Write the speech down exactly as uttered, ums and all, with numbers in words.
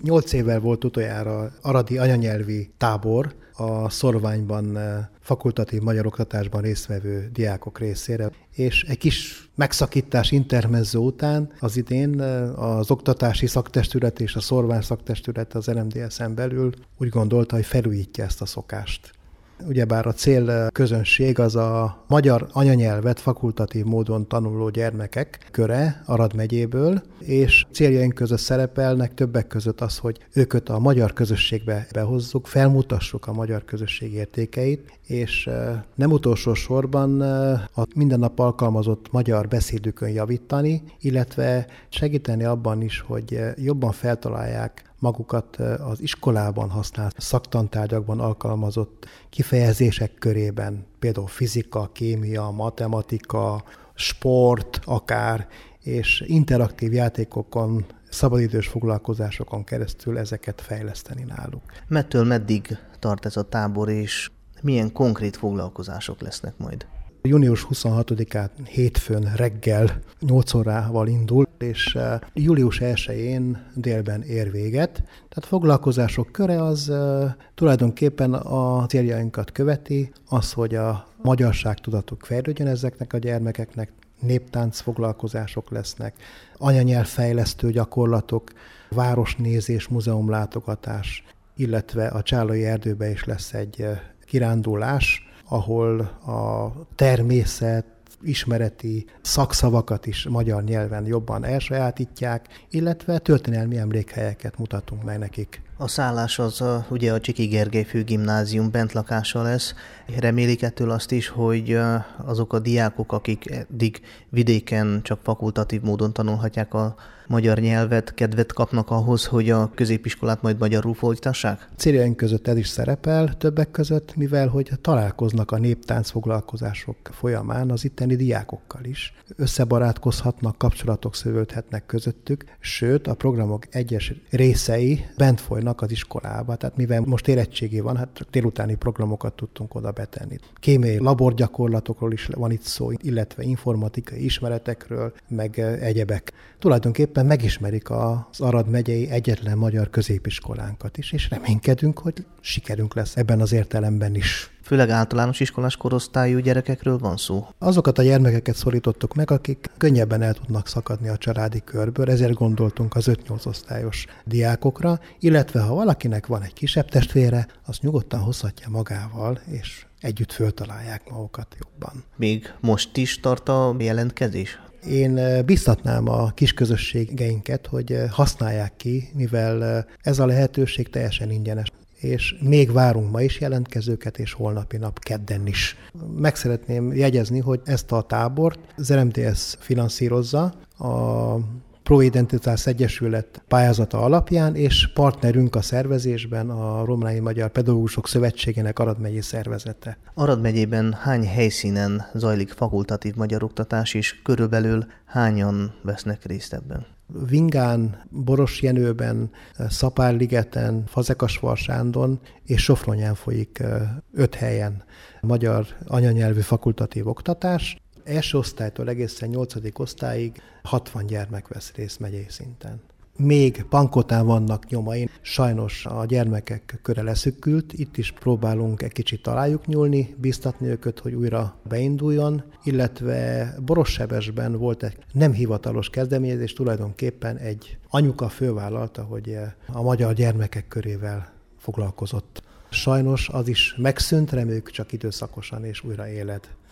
Nyolc évvel volt utoljára aradi anyanyelvi tábor a Szorványban fakultatív magyar oktatásban résztvevő diákok részére, és egy kis megszakítás intermezzó után az idén az oktatási szaktestület és a Szorvány szaktestület az er em dé eszen belül úgy gondolta, hogy felújítja ezt a szokást. Ugyebár a cél közönség az a magyar anyanyelvet fakultatív módon tanuló gyermekek köre Arad megyéből, és céljaink között szerepelnek többek között az, hogy őket a magyar közösségbe behozzuk, felmutassuk a magyar közösség értékeit, és nem utolsó sorban a minden nap alkalmazott magyar beszédükön javítani, illetve segíteni abban is, hogy jobban feltalálják magukat az iskolában használt szaktantárgyakban alkalmazott kifejezések körében, például fizika, kémia, matematika, sport akár, és interaktív játékokon, szabadidős foglalkozásokon keresztül ezeket fejleszteni náluk. Mettől meddig tart ez a tábor, és milyen konkrét foglalkozások lesznek majd? június huszonhatodikán hétfőn reggel nyolc órával indul, és július elsején délben ér véget. Tehát a foglalkozások köre az tulajdonképpen a céljainkat követi, az, hogy a magyarság tudatuk fejlődjön ezeknek a gyermekeknek, néptánc foglalkozások lesznek, anyanyelvfejlesztő gyakorlatok, városnézés, múzeumlátogatás, illetve a Csálai erdőben is lesz egy kirándulás, ahol a természet, ismereti szakszavakat is magyar nyelven jobban elsajátítják, illetve történelmi emlékhelyeket mutatunk meg nekik. A szállás az a, ugye a Csiki Gergely Főgimnázium bentlakása lesz. Remélik ettől azt is, hogy azok a diákok, akik eddig vidéken csak fakultatív módon tanulhatják a magyar nyelvet, kedvet kapnak ahhoz, hogy a középiskolát majd magyarul folytassák? Céljaink között ez is szerepel többek között, mivel hogy találkoznak a néptánc foglalkozások folyamán az itteni diákokkal is. Összebarátkozhatnak, kapcsolatok szövődhetnek közöttük, sőt a programok egyes részei bent folynak az iskolába. Tehát mivel most érettségi van, hát délutáni programokat tudtunk oda betenni. Kémiai laborgyakorlatokról is van itt szó, illetve informatikai ismeretekről, meg egyebek. Tulajdonképpen megismerik az Arad megyei egyetlen magyar középiskolánkat is, és reménykedünk, hogy sikerünk lesz ebben az értelemben is. Főleg általános iskolás korosztályú gyerekekről van szó? Azokat a gyermekeket szorítottuk meg, akik könnyebben el tudnak szakadni a családi körből, ezért gondoltunk az öt-nyolc osztályos diákokra, illetve ha valakinek van egy kisebb testvére, azt nyugodtan hozhatja magával, és együtt föltalálják magukat jobban. Még most is tart a jelentkezés? Én biztatnám a kis közösségeinket, hogy használják ki, mivel ez a lehetőség teljesen ingyenes. És még várunk ma is jelentkezőket, és holnapi nap kedden is. Meg szeretném jegyezni, hogy ezt a tábort az er em dé es finanszírozza a Pro-Identitás Egyesület pályázata alapján, és partnerünk a szervezésben a Romlányi Magyar Pedagógusok Szövetségének Arad megyei szervezete. Arad megyében hány helyszínen zajlik fakultatív magyar oktatás, és körülbelül hányan vesznek részt ebben? Vingán, Borosjenőben, Szapárligeten, Fazekas-Varsándon és Sofronyán folyik öt helyen magyar anyanyelvű fakultatív oktatás. Első osztálytól egészen nyolcadik osztályig hatvan gyermek vesz részt megyei szinten. Még Pankotán vannak nyomai, sajnos a gyermekek köre leszűkült, itt is próbálunk egy kicsit alájuk nyúlni, biztatni őket, hogy újra beinduljon, illetve Borossebesben volt egy nem hivatalos kezdeményezés, tulajdonképpen egy anyuka fővállalta, hogy a magyar gyermekek körével foglalkozott. Sajnos az is megszűnt, reméljük csak időszakosan és újra éled.